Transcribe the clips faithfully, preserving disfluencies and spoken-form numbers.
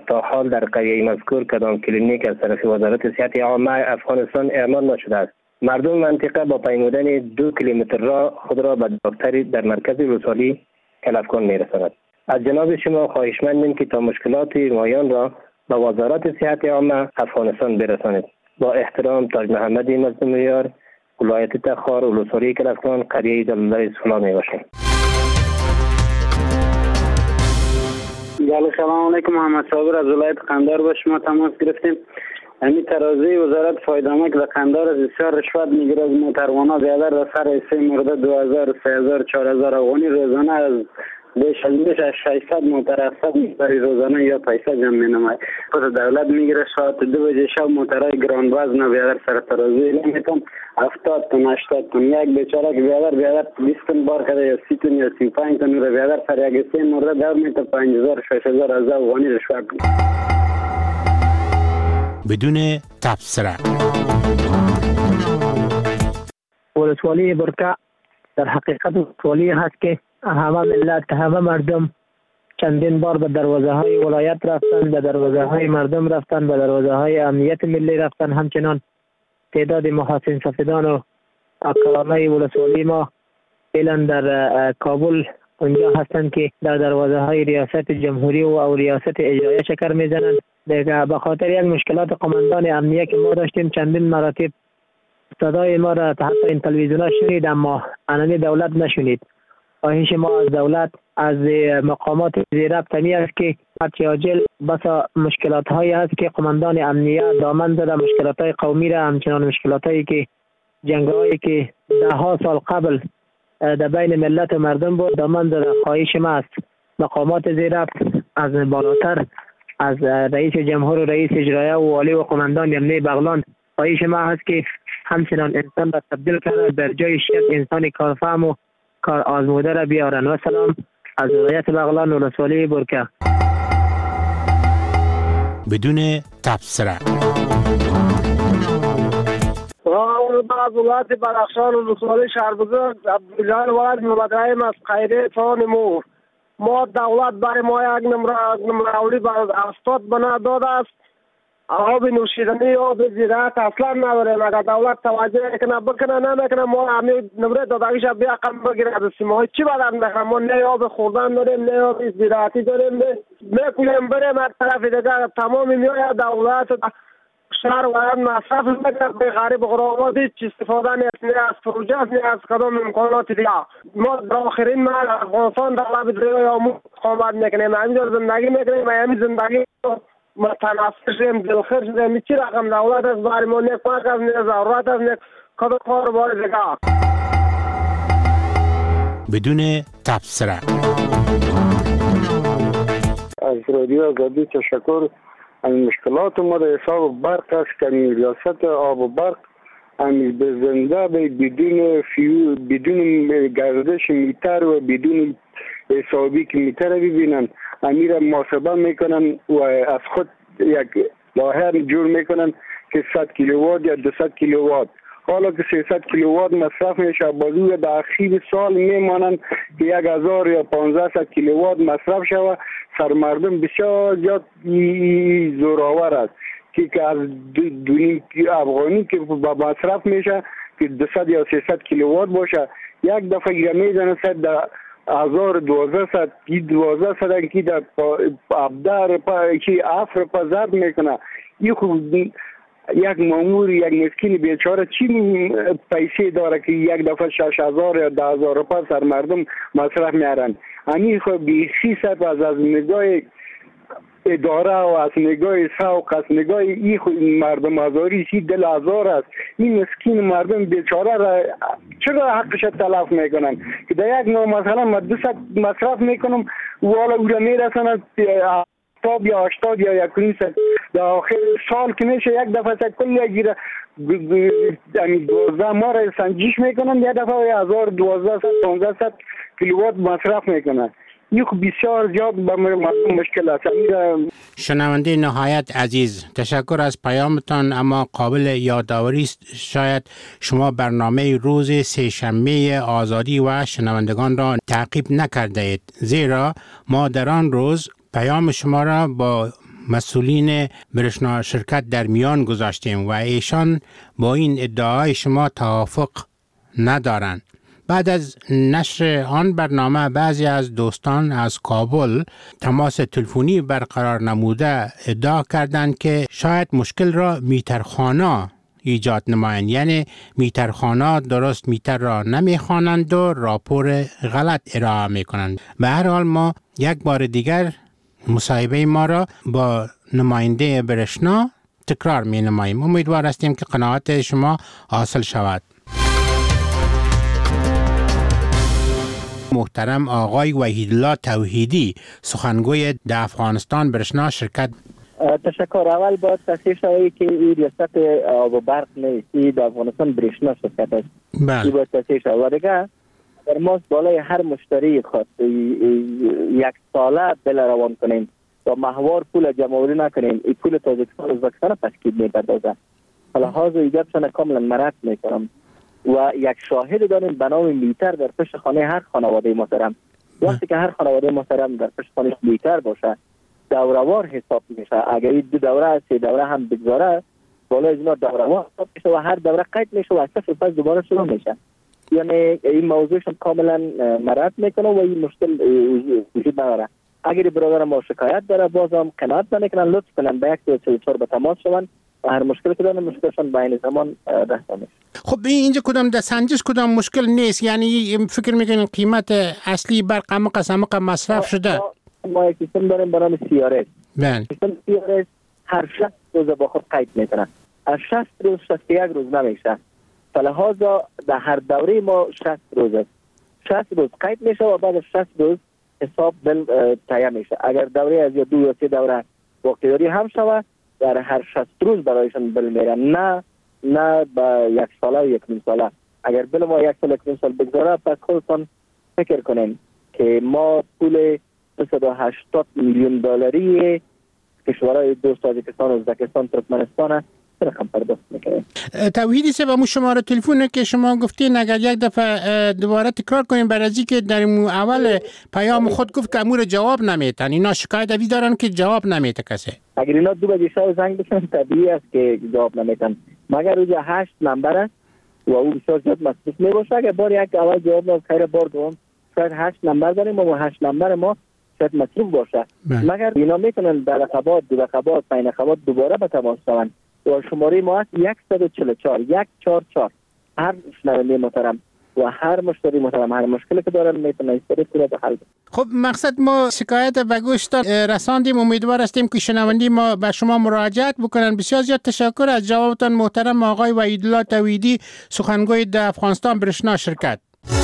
تا حال در قریه مذکور کدام کلینیک از طرف وزارت صحت عامه افغانستان اعمال نشده است. مردم منطقه با پیمودن دو کیلومتر راه خود را به دکتری در مرکز ولسوالی کلفگان می‌رساند. از جناب شما خواهشمندیم که تا مشکلات مایان را به وزارت صحت عامه افغانستان برسانید. با احترام، تاج محمد مظلومیار، ولایت تخار، ولسوالی کلفگان، قریه جلال‌الله اصفهان میباشیم. بله، سلام علیکم. محمد صابر از ولایت قندهار با شما تماس گرفتیم. همین ترازی وزارت فایدامک و قندهار از بسیار رشوت میگیره از موتروانا بیادر در سر سه مورد دو هزار، سه هزار، چهار هزار افغانی روزانه از بیش از بیش از ششصد موتر هفتصد موتر روزانه یا پیسه جمع مینماید. خود دولت میگیره ساعت دو بجه شب موترهای گران وزن بیادر سر ترازی میتون هفتاد تن هشتاد تن یک بیچاره که بیادر بیادر بیست تن بار کرده یا سی تن یا سی و پنج تن رو بیادر سر یک سه مورد در میتون پنج هزار شش هزار از افغانی رشوت بدون تبصره. ولسوالی برکه در حقیقت ولسوالی هست که همه ملت، همه مردم چندین بار به دروازه های ولایت رفتن، به دروازه های مردم رفتن، به دروازه های امنیت ملی رفتن. همچنان تعداد محاسن سفیدان و کارانای ولسوالی ما فعلا در کابل اونجا هستند که در دروازه های ریاست جمهوری و او ریاست اجرایی شکر میزنند. به خاطر یک مشکلات قماندان امنیه که ما داشتیم چندین مراتب صدای ما را حتی این تلویزیون ها شنید، اما انانی دولت نشنید. خواهش ما از دولت، از مقامات زیربط همی است که هرچی عاجل بسا مشکلات هایی است که قماندان امنیه دامن زده، مشکلات های قومی را، همچنان مشکلات هایی که جنگ هایی که ده ها سال قبل در بین ملت و مردم بود دامن زده. خواهش ما است مقامات زیربط از بالاتر، از رئیس جمهور و رئیس اجرایی و والی و قماندان امنیه بغلان، خواهش ما هست که همچنان انسان را تبدیل کنند در جای شیخ انسان کارفهم و کار آزموده را بیارن. و سلام از ولایت بغلان و ولسوالی برکه. بدون تبصره. از ولایت بدخشان و ولسوالی شهربزرگ عبدالجلیل ولد مبدرهیم از خیره فان مو. ما دولت برای ما یک نمراولی بر استاد بنا داده است. آب نوشیدنی، آب زراعت اصلا نداریم. اگر دولت توجه کنه بکنه نمیکنه ما همین نمره دادگیش بیا قم بگیره از سیمه چی بدن بخوام. ما نه آب خوردن داریم، نه آب زراعتی داریم. میکنیم بریم از طرف دیگر تمامی میآید دولت شهر باید مصرف میکنه به غریب غربات هیچ استفاده نیست، نه از پروژه نه از کدام امکانات دیگه. ما در آخرین مرحله افغانستان دولت روی آموز قامت میکنیم، همینجا زندگی میکنیم، همین زندگی ما تناسب شدیم، دلخیر شدیم. چی رقم دولت است برای ما نیک پاک است، نیک ضرورت است، نیک کدام کار باید دیگه. بدون تبصره. از رادیو آزادی تشکر. این مشکلات ما در حساب برق است که ریاست آب و برق همین به زنده بدون فیو، بدون گردش میتر و بدون حسابی که میتر ببینن امیر محاسبه میکنن و از خود یک لاهر جور میکنن که صد کیلووات یا دویست کیلووات، حالا که سیصد کیلووات مصرف میشه. بازوی در اخیر سال میمانند که یک هزار یا پانزده کیلووات مصرف شود. سرمردم بسیار زیاد زورآور است که از دونیم افغانی که با مصرف میشه که دویست یا سیصد کیلووات باشه، یک دفعه گیره میزنه صد در هزار دوازده صد کی دوازده صد کی در ابدار پا کی افر پا زد میکنه. این خوب یک مامور، یک مسکین بیچاره چی پیسه داره که یک دفعه شش هزار یا ده هزار روپا سر مردم مصرف میارن. همین خب بیخی صد از از نگاه اداره و از نگاه سوق، از نگاه ای خود مردم آزاری سی دل آزار است. این مسکین مردم بیچاره را چرا حقش تلف میکنن که در یک نوع مثلا من دو صد مصرف میکنم و حالا او را میرسند هفتاد یا هشتاد یا یک نیست. در آخر سال که میشه یک دفعه کل یک گیره دوازده ما را سنجش میکنن، یک دفعه هزار دوازده صد پانزده صد کیلووات مصرف میکنن. این خب بسیار زیاد به مردم مشکل است. شنونده نهایت عزیز، تشکر از پیامتان، اما قابل یادآوری است شاید شما برنامه روز سه‌شنبه آزادی و شنوندگان را تعقیب نکرده اید، زیرا ما در آن روز پیام شما را با مسئولین برشنا شرکت در میان گذاشتیم و ایشان با این ادعای شما توافق ندارند. بعد از نشر آن برنامه بعضی از دوستان از کابل تماس تلفنی برقرار نموده ادعا کردند که شاید مشکل را میترخانه ایجاد نمایند، یعنی میترخانه درست میتر را نمیخوانند و راپور غلط ارائه میکنند. به هر حال ما یک بار دیگر مصاحبه ما را با نماینده برشنا تکرار می نماییم. امیدوار هستیم که قناعت شما حاصل شود. محترم آقای وحیدالله توحیدی، سخنگوی در افغانستان برشنا شرکت. تشکر. اول باید تصحیح شوی که این ریاست آب و برق نیست، در افغانستان برشنا شرکت است. بله. باید تصحیح شوی. و دیگه در ماست بالای هر مشتری خود یک ساله بل روان کنیم و ماهوار پول جمعوری نکنیم، این پول تاجیکستان ازبکستان تشکیل می‌پردازه. لحاظ ایجابشان کاملا مرد میکنم و یک شاهد داریم به نام میتر در پشت خانه هر خانواده محترم. وقتی که هر خانواده محترم در پشت خانه میتر باشه دوروار حساب میشه. اگر این دو دوره سه دوره هم بگذاره بالای اینا دوروار حساب میشه و هر دوره قید میشه و از صفر پس دوباره شروع میشه. یعنی این موضوعشون کاملا مرد میکنه و این مشکل وجود نداره. اگر برادر ما شکایت داره بازم قناعت نمیکنن، لطف کنن به یک دو سه چهار به تماس شون و هر مشکل که دارن مشکلشون به این زمان رسا میشه. خب اینجا کدام در سنجش کدام مشکل نیست، یعنی فکر میکنین قیمت اصلی برق امق از امق مصرف شده؟ ما یک سیستم داریم به نام سی آر اس. بله. سیستم سی آر اس هر شصت روز با خود قید میکنن. هر شصت روز شصت و یک روز نمیشه. فلحاظا در هر دوره ما شصت روز است. شصت روز قید میشه و بعد از شصت روز حساب بل تایید میشه. اگر دوره از یا دو یا سه دوره وقتداری هم شود در هر شصت روز برایشان بل میره، نه نه با یک ساله و یک نیم ساله. اگر بل ما یک سال یک نیم سال بگذاره پس خودتان فکر کنیم که ما پول دویست و هشتاد میلیون دلاری کشورهای دوست تاجیکستان، ازبکستان، ترکمنستان رقم پرداخت میکنیم. توحیدی سه و شماره تلفن که شما گفتین اگر یک دفعه دوباره تکرار کنیم برای از که در اول پیام خود گفت که امور جواب نمیتن، اینا شکایت اوی دارن که جواب نمیته کسی. اگر اینا دو بجه شب زنگ بشن طبیعی است که جواب نمیتن، مگر روز هشت نمبر است و او بسیار زیاد مصروف میباشه. اگر بار یک اول جواب نداد خیر بار دوم شاید هشت نمبر داریم و هشت نمبر ما شاید مصروف باشه. مگر اینا میتونن در رقبات دو رقبات پنج رقبات دوباره به تماس شوند و شماره ما است صد و چهل و چهار یک چهار چهار. هر شنونده محترم و هر مشتری محترم هر مشکلی که دارن میتونه استفاده کنه به حل. خب مقصد ما شکایت و گوش رساندیم، امیدوار هستیم که شنوندی ما به شما مراجعت بکنن. بسیار زیاد تشکر از جوابتان محترم آقای وحیدالله توحیدی، سخنگوی در افغانستان برشنا شرکت.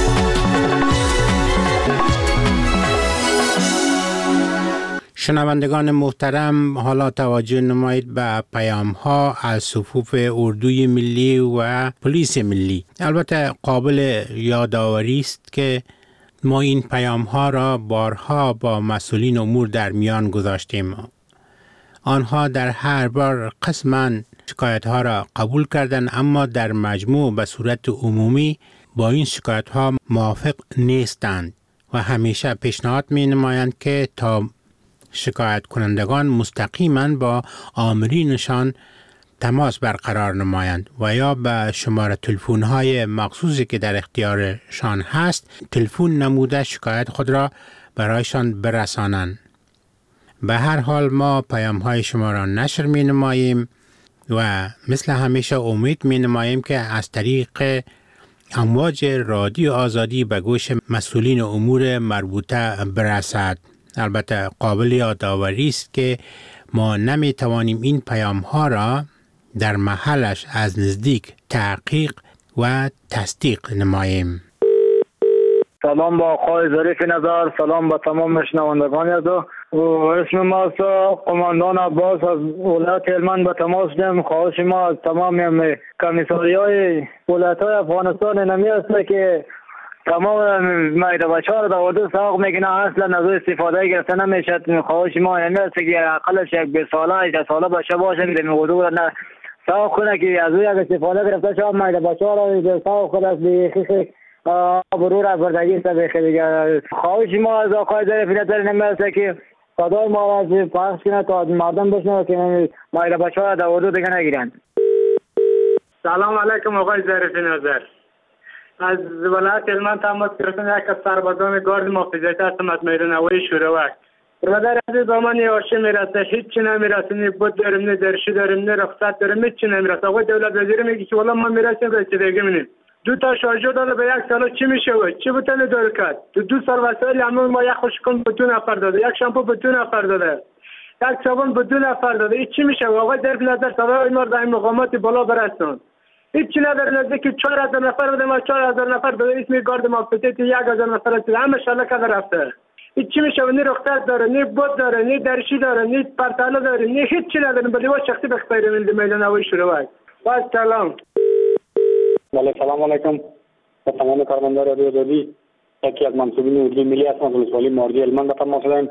شنوندگان محترم، حالا توجه نمایید به پیام ها از صفوف اردوی ملی و پلیس ملی. البته قابل یادآوری است که ما این پیام ها را بارها با مسئولین امور در میان گذاشتیم. آنها در هر بار قسماً شکایت ها را قبول کردند، اما در مجموع به صورت عمومی با این شکایت ها موافق نیستند و همیشه پیشنهاد می نمایند که تا شکایت کنندگان مستقیما با آمرینشان تماس برقرار نمایند و یا به شماره تلفن های مخصوصی که در اختیارشان هست تلفن نموده شکایت خود را برایشان برسانند. به هر حال ما پیام های شما را نشر می نماییم و مثل همیشه امید می نماییم که از طریق امواج رادیو آزادی به گوش مسئولین امور مربوطه برسد. البته قابل یادآوری است که ما نمی توانیم این پیام ها را در محلش از نزدیک تحقیق و تصدیق نماییم. سلام با آقای ظریف نظر، سلام با تمام شنوندگان عزیز. اسم ما قماندان عباس از ولایت هلمند به تماس داریم. خواهش ما از تمام کمیساریای ولایت‌های افغانستان نمی است که تمام مایده بچه ها را در اردو ساق میکنه، اصلا از او استفاده گرفته نمیشد. خواهش ما نمی است که اقلش یک بیست ساله یک ساله بچه باشه که در اردو را نه ساق کنه که از او یک استفاده گرفته شد. مایده بچه ها را ساق کنه از بیخیخ برو را بردگی سبخی دیگر. خواهش ما از آقای ظریف نظر نمی است که صدای ما را از پخش کنه تا مردم بشنوه که مایل بچه‌ها در اردو دیگه نگیرن. سلام علیکم آقای ظریف نظر. از ولایت هلمند تماس گرفتم، یک از سربازان گارد محافظتی هستم از میرنوای شوروک. برادر عزیز با من یاشه میرسه، هیچ چی نمیرسه، نه بود داریم، نه درشی داریم، نه رخصت داریم، هیچ چی نمیرسه. آقای دولت وزیر میگه که والا ما میرسیم رسیدگی می‌کنیم. دو تا شارژر داده به یک سال چی میشه و چی بتونه دور کرد؟ دو, دو سال وسایل همون ما یک خوشکن به دو نفر داده، یک شامپو به دو نفر داده، یک صابون به دو نفر داده. این چی میشه؟ آقای ظریف نظر صدای ما در مقامات بالا برسون. هیچ چی نداره، نزدیک چهار هزار نفر بوده، ما چهار هزار نفر به اسم گارد محافظتی یک هزار نفر است، همه شله کده رفته. هیچ چی میشه؟ نه رخصت داره، نه بود داره، نه درشی داره، نه پرتاله داره، نه هیچ چی نداره. به لباس شخصی به خیر میل میلان هوای شوروک. با سلام. بله سلام علیکم به تمام کارمندان رادیو آزادی. یکی از منصوبین اردوی ملی هستم از ولسوالی ماردی هلمند تماس دارم.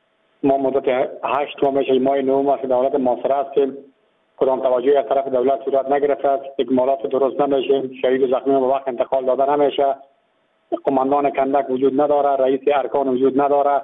ما مدت هشت ماه میشه ماه نهم است دولت محاصره هستیم. کدام توجهی از طرف دولت صورت نگرفته است. اکمالات درست نمیشه، شهید و زخمی به وقت انتقال داده نمیشه. قماندان کندک وجود نداره، رئیس ارکان وجود نداره.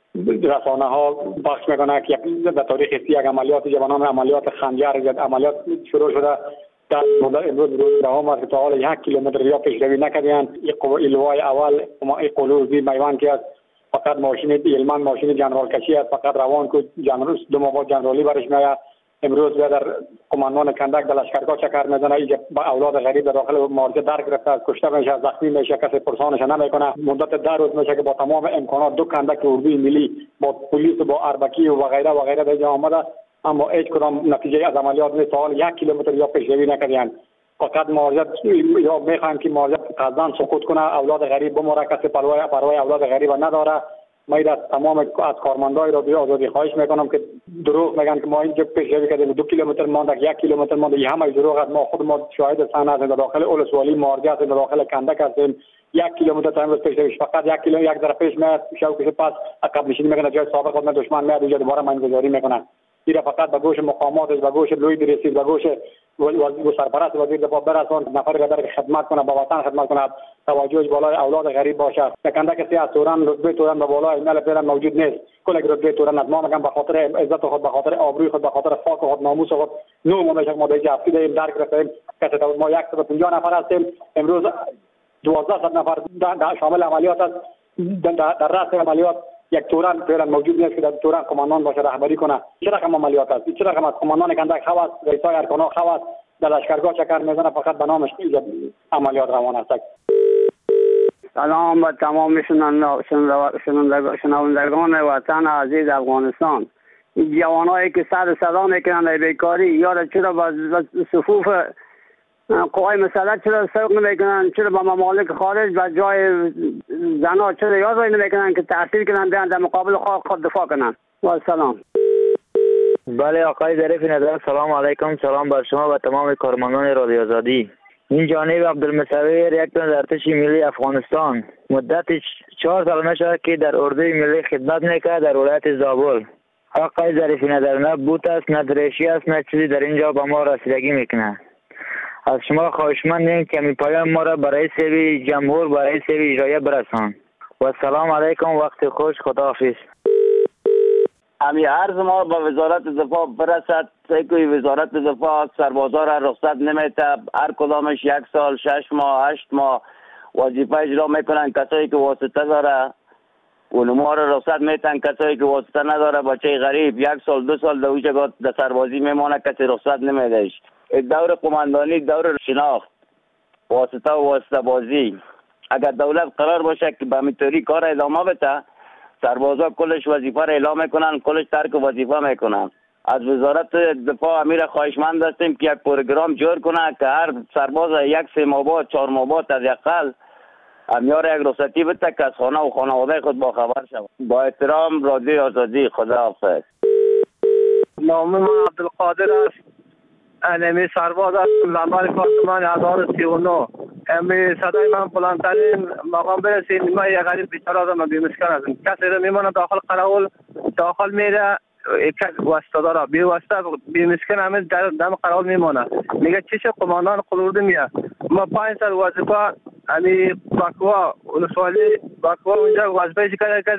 رسانه ها بخش میکنه که در تاریخ سی یک عملیات جوانان عملیات خنجر عملیات شروع شده. در مدت امروز روز دهم است تا حال یک کیلومتر یا پیشروی نکردند. این لوای اول این قلوزی میوان که است فقط ماشین هلمند ماشین جنرال کشی است، فقط روان کو جنرال دو ماه جنرالی برش میاد. امروز در قماندان کندک در لشکرگاه چکر میزنه، اینجا با اولاد غریب در داخل مارجه در گرفته، کشته میشه، زخمی میشه، کسی پرسانش نمیکنه. مدت ده روز میشه که با تمام امکانات دو کندک اردوی ملی با پلیس و با اربکی و غیره و غیره در آمده، اما هیچ کدام نتیجه از عملیات نیست. سال یک کیلومتر یا پیشروی نکردند. فقط مارجه یا میخوایم که مارجه قصداً سقوط کنه، اولاد غریب بموره، کسی پروای پروای اولاد غریب نداره. من از تمام از کارمندای رادیو آزادی خواهش میکنم که دروغ میگن که ما اینجا پیشروی کردیم دو کیلومتر مانده، یک کیلومتر مانده، این همه دروغ است. ما خود ما شاهد صحنه هستیم، در داخل ولسوالی مارجه هستیم، در داخل کندک هستیم. یک کیلومتر تا امروز پیشروی فقط یک کیلومتر یک ذره پیش میاد، شوکش پس عقب نشینی میکنه، جای سابق خود من دشمن میاد اینجا دوباره من گذاری میکنه. این فقط به گوش مقاماتش، به گوش لوی درسی، به گوش و سرپرست وزیر دفاع برسون، نفر قدر خدمت کنه، با وطن خدمت کنه، توجهش بالای اولاد غریب باشه. کندک سی از توران رتبه توران به بالای ایمیل فعلا موجود نیست. کل رتبه توران ما میگم به خاطر عزت خود، به خاطر آبروی خود، به خاطر خاک خود، ناموس خود نو ما میشه ما در جفتی داریم در گرفتیم که ما صد و پنجاه نفر هستیم. امروز دوازده نفر شامل عملیات است. در رأس عملیات یک توران فعلا موجود نیست که در توران قماندان باشه رهبری کنه. چه رقم عملیات است؟ چه رقم از قماندان کندک خواست، رئیسای ارکان خواست در لشکرگاه چکر میزنه، فقط به نامش عملیات روان است. سلام به تمام شنوندگان وطن عزیز افغانستان. این جوانایی که سر صدا میکنن در بیکاری، یا چرا با صفوف قوای مسلح چرا سوق نمیکنن، چرا با ممالک خارج و جای زنا چرا یاد نمیکنن که تحصیل کنن بیان در مقابل خود دفاع کنن. و سلام. بله آقای ظریف نظر، سلام علیکم. سلام بر شما و تمام کارمندان رادیو آزادی. این جانب عبدالمصور، یک تن ارتش ملی افغانستان، مدت چهار سال میشه که در اردوی ملی خدمت میکرد در ولایت زابل. آقای ظریف نظر نه بوت است، نه درشی است، نه چیزی در اینجا با ما رسیدگی میکنه. از شما خواهشمندیم که می پیام ما را برای سوی جمهور، برای سوی اجرایه برسان. و سلام علیکم، وقت خوش، خداحافظ. امی عرض ما با وزارت دفاع برسد، سیکوی وزارت دفاع سربازا را رخصت نمیده، هر کدامش یک سال، شش ماه، هشت ماه وظیفه اجرا میکنن. کسایی که واسطه داره علما را رخصت میتن، کسایی که واسطه نداره بچه غریب یک سال دو سال در جگاه در سربازی میمونه، کسی رخصت نمیدهش. دور قماندانی، دور شناخت، واسطه و واسطه بازی. اگر دولت قرار باشه که به همینطوری کار ادامه بده، سربازا کلش وظیفه را اعلام میکنن، کلش ترک وظیفه میکنن. از وزارت دفاع امیر خواهشمند هستیم که یک پروگرام جور کنه که هر سرباز یک سه ماه بعد، چهار ماه بعد از اقل امیار یک رخصتی بده که از خانه و خانواده خود با خبر شود. با احترام، رادیو آزادی. خداحافظ. نام من عبدالقادر است. امی سرباز هستم، لمبر پارتمان هزار و سی و نه. امی صدای من بلندترین مقام برسید. من یک غریب بیچاره آدم، من بیمسکن هستم. کسی رو میمانه داخل قراول، داخل میره یک واسطه داره، بی واسطه بیمسکن همه در دم قراول میمانه. میگه چیش قماندان قلورده میاد. ما پنج سال وظیفه امی باکوا ولسوالی باکوا اونجا وظیفه شکایت کردیم.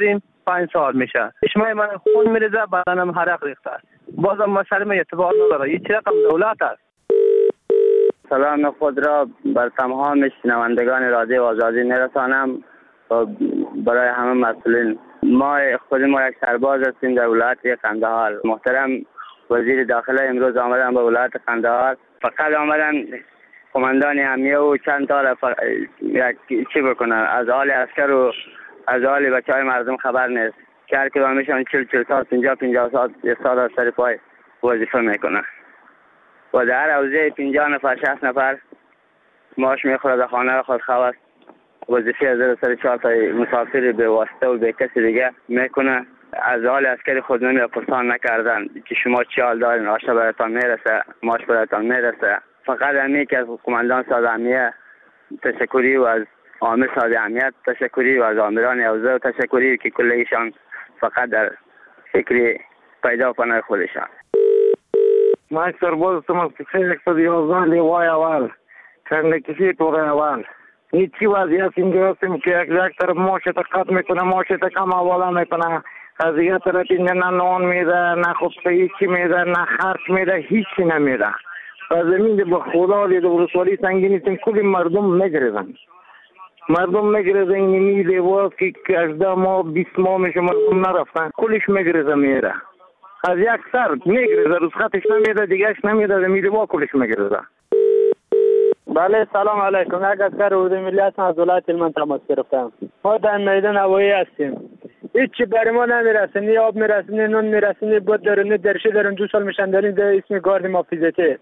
پنج سال میشه. چشمای من خون میریزه، بدنم حرق ریخته است. بازم مسئله من اعتبار نداره. این چه رقم دولت است؟ سلام خود را بر تمام شنوندگان رادیو آزادی میرسانم و برای همه مسئولین. ما خود ما یک سرباز هستیم در ولایت قندهار. محترم وزیر داخله امروز آمدن به ولایت قندهار. فقط آمدن کماندان امنیه و چند تا را ف... چی بکنن، از حال عسکر و از حال بچه های مردم خبر نیست. که هر کدامشان چل چل سال پنجاه پنجاه سال یک سال از سر پای وظیفه میکنن و در هر حوزه پنجاه نفر شصت نفر معاش میخوره، در خانه خود خواست وظیفه از سر چهار تا مسافر به واسطه و به کسی دیگه میکنه. از حال عسکری خود نمی پرسان نکردن که شما چی حال دارین، آشتا برایتان میرسه، معاش برایتان میرسه. فقط همی که از کماندان ساز امنیه تشکری و از عامل ساز امنیت تشکری و از آمران حوزه و تشکری که کل ایشان فقط در فکری پیدا کنه خودشان. من سرباز هستم از کسی یک سد یازده لیوای اول چند کسی طور اول. این چی وضعیت اینجا هستیم که یک یک طرف ماشت قط میکنه، ماشت کم حواله میکنه، از یک طرف اینجا نه نان میده، نه خب هیچی میده، نه خرچ میده، هیچی نمیده. از زمین به خدا دید ولسوالی سنگینیستیم کلی مردم میگریزن. مردم میگریزن این میده و که هجده ماه بیست ماه میشه مردم نرفتن، کلش میگریزه میره. از یک سر میگریزه، روز خطش نمیده، دیگهش نمیده، میده با کلش میگریزه. بله سلام علیکم. یک عسکر اردوی ملی هستم، از ولایت هلمند تماس گرفتم. ما در میدان هوایی هستیم. هیچی برای ما نمیرسه، نی آب میرسه، نی نون میرسه، نی بود داریم، نی درشی داریم. دو سال میشن داریم در اسم گارد محافظتی.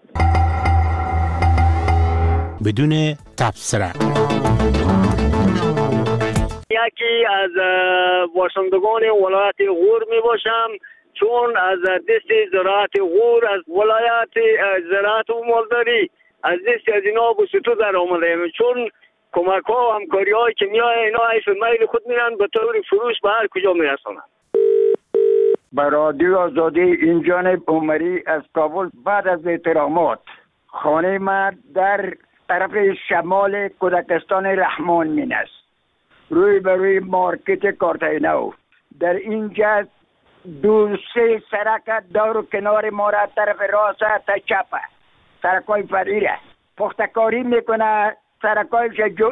بدون تبصره. یکی از باشندگان ولایت غور می باشم، چون از دست زراعت غور از ولایت زراعت و مالداری از دست از اینا به سطو در آمده، چون کمک ها و همکاری های که میای اینا حیف میل خود میرن به طور فروش به هر کجا میرسونن. به رادیو آزادی این جانب عمری از کابل. بعد از احترامات، خانه من در طرف شمال کودکستان رحمان مین است، روی به روی مارکت کارتینو. در اینجا دو سه سرک دور و کنار ما را طرف راست تا چپه سرکای فریره پختکاری میکنه، سرکای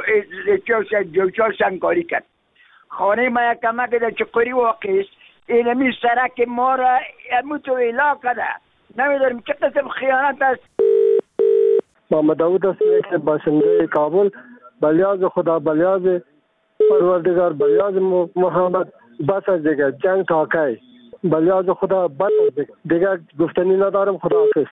جو سنگکاری کرد. خانه ما یک کمک در چقوری واقع است، اینمی سرک ما را اموتو ایلا کده. نمیداریم چه قسم خیانت است. محمد داود هستم که باشنده کابل. بلیاز خدا، بلیاز پروردگار، بلیاز محمد. بس از دیگه جنگ تاکی، بلیاز خدا بس از دیگه دیگه گفتنی ندارم. خدا حافظ.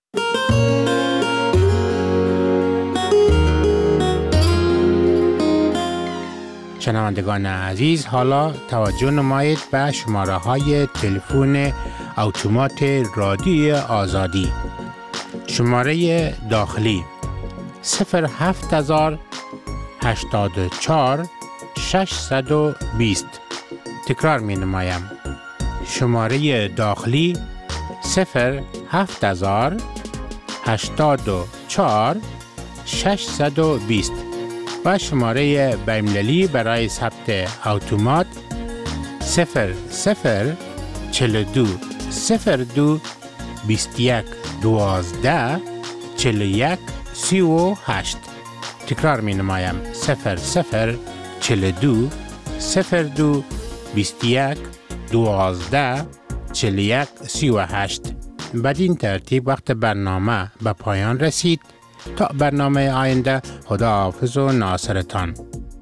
شنوندگان عزیز، حالا توجه نمایید به شماره های تلفن اتومات رادیو آزادی. شماره داخلی صفر هفت هزار هشتاد و چهار ششصد و بیست. تکرار می نمایم. شماره داخلی صفر هفت هزار هشتاد و چهار ششصد و بیست و شماره بین‌المللی برای ثبت اتومات صفر صفر چهل و دو صفر دو بیست و یک دوازده چهل و یک سی و هشت. تکرار می نمایم. صفر صفر چهل و دو صفر دو بیست و یک دوازده چهل و یک سی و هشت. بدین ترتیب وقت برنامه به پایان رسید. تا برنامه آینده، خدا حافظ و ناصرتان.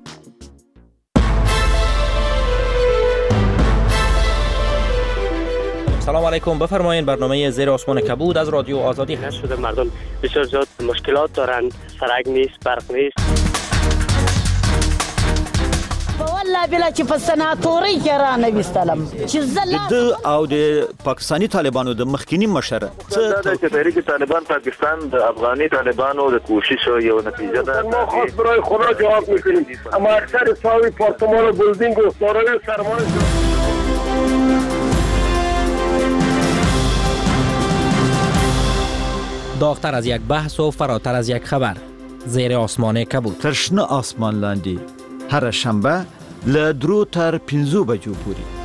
سلام علیکم. بفرمایید. برنامه زیر آسمان کبود از رادیو آزادی هست. شده مردم بسیار زیاد مشکلات دارن، سرک نیست، برق نیست. والله بلا چې په سناتوري کې را نه وستلم چې زلا د او د پاکستاني طالبانو د مخکینی مشر څه د تحریک طالبان پاکستان د افغاني طالبانو د کوشش یو نتیجه ده. ما خاص برای خدا جواب میکنیم، اما اکثر ساوی پارتمان و بلدینگ و دارای سرمایه داغتر از یک بحث و فراتر از یک خبر. زیر آسمان کبود. ترشنه آسمان لاندی هر شنبه له درو تر پنځو بجو پورې.